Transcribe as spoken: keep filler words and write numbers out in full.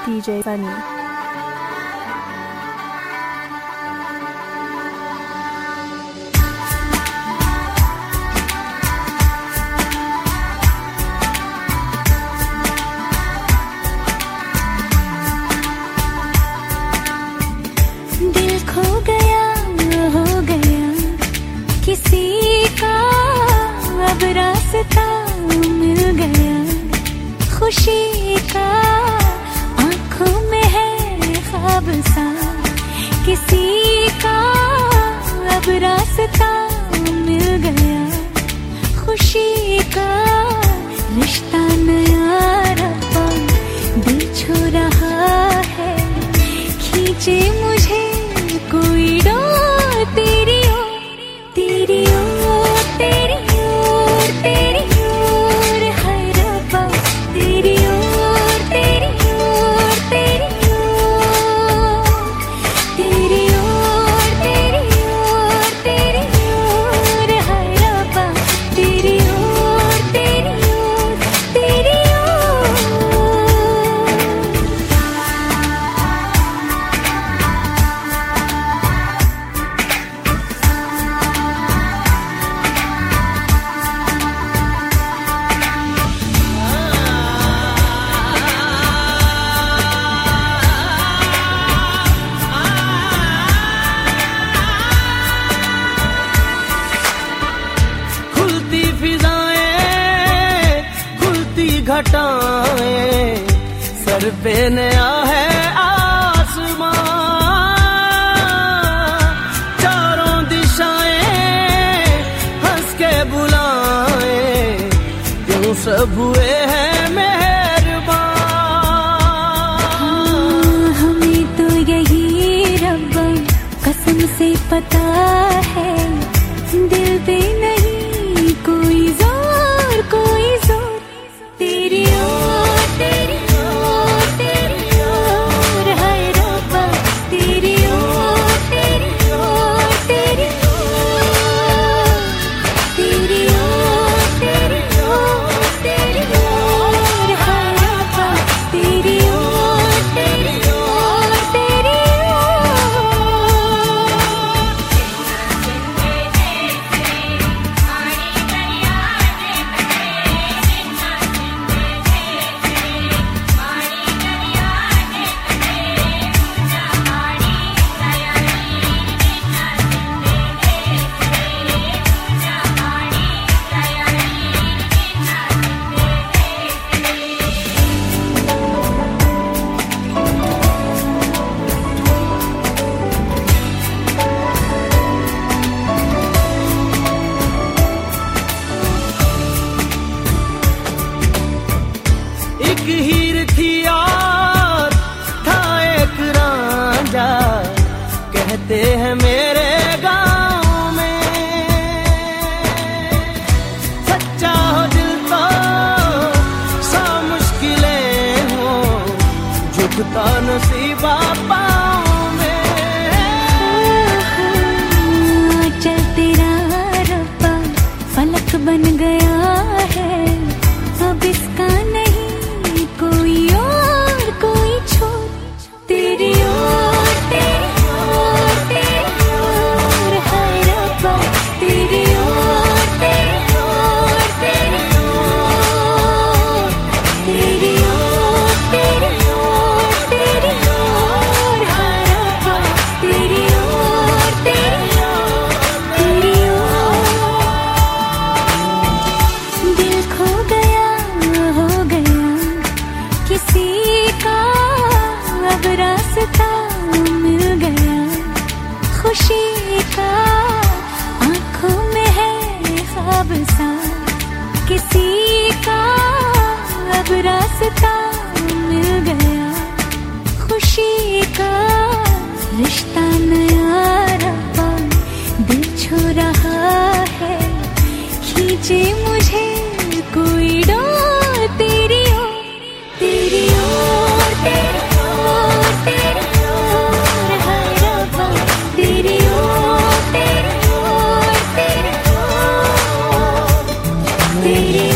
D J Sunny. दिल खो गया हो गया किसी का, अब रास्ता मिल गया खुशी का, आंखों में है ख्वाब सा किसी का, अब रास्ता मिल गया खुशी का, रिश्ता नया रब्बा दिल छू रहा है, खींचे मुझे कोई डोर तेरी ओर, तेरी ओर, तेरी ओर, तेरी ओर, हाय रब्बा तेरी ओर, तेरी ओर, तेरी ओर, तेरी ओर, तेरी ओर, तेरी ओर, हाय रब्बा तेरी ओर, तेरी ओर, तेरी ओर। खुलती फिजाएं, खुलती घटाएं, सर पे नया है आसमां, चारों दिशाएं हंस के बुलाएं, क्यों सब हुए हैं मेहरबान। हमें तो यही रब्बा कसम से पता है, दिल पे नहीं कोई जोर, कोई जोर, तेरी ओर, तेरी ओर, तेरी ओर, हाय रब्बा तेरी ओर, तेरी ओर, तेरी ओर, तेरी ओर, तेरी ओर, तेरी ओर, हाय रब्बा तेरी ओर, तेरी ओर, तेरी ओर। एक हीर थी और था एक रांझा, कहते हैं मेरे गांव में, सच्चा हो दिल तो सा मुश्किलें हो, झुकता नसीबा पाँव में। चल तेरा रब्बा फलक बन गया है, अब इसका नहीं कोई और कोई छोर, तेरी ओर, तेरी ओर, तेरी ओर, हाय रब्बा तेरी ओर, तेरी ओर, तेरी ओर, तेरी ओर, तेरी ओर, तेरी ओर, हाय रब्बा तेरी ओर, तेरी ओर, तेरी ओर। दिल खो गया हो गया किसी का, अब रास्ता मिल गया खुशी का, आंखों में है ख्वाब सा किसी का, अब रास्ता मिल गया खुशी का, रिश्ता नया रब्बा दिल छू रहा है, खींचे मुझे कोई डोर तेरी ओर, तेरी ओर, तेरी ओर, तेरी ओर, हाय रब्बा तेरी ओर, तेरी ओर, तेरी ओर, तेरी